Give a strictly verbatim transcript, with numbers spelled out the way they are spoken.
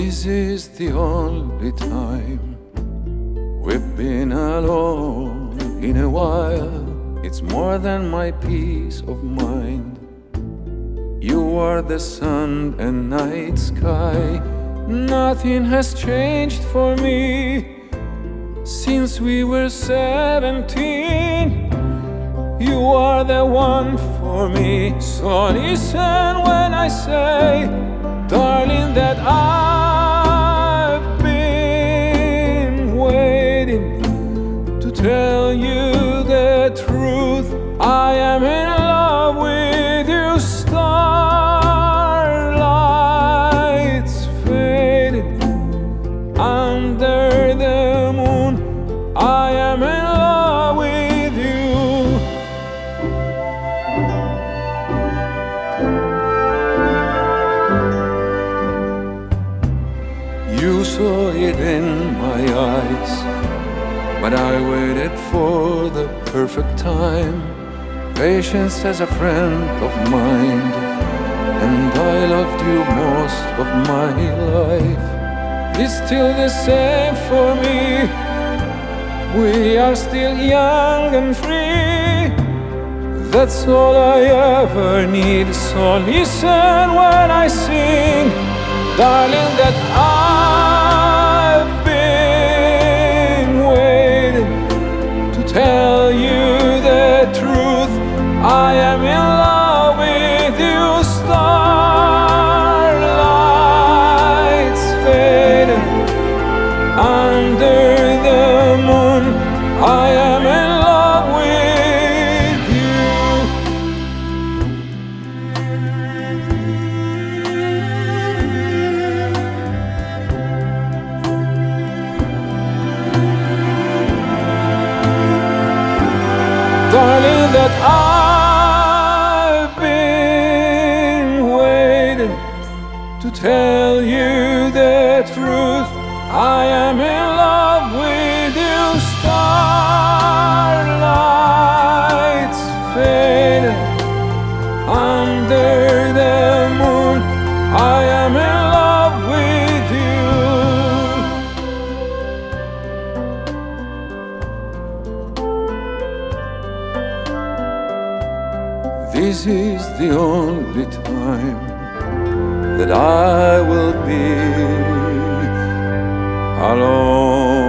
This is the only time we've been alone in a while. It's more than my peace of mind. You are the sun and night sky. Nothing has changed for me since we were seventeen. You are the one for me. So listen when I say, darling, that I've been waiting to tell you the truth. I am in love with you. Starlight's fading under the moon. I am in love with you. You saw it in my eyes, but I waited for the perfect time. Patience as a friend of mine, and I loved you most of my life. It's still the same for me. We are still young and free. That's all I ever need. So listen when I sing, darling, that I've been waiting to tell you the truth. I am in love with you. Starlight's fading under the moon. I am in love with you. Darling, that I've been waiting to tell you the truth. I am in love with you. Starlight's fading under the moon. I am in love with you. This is the only time that I will be alone.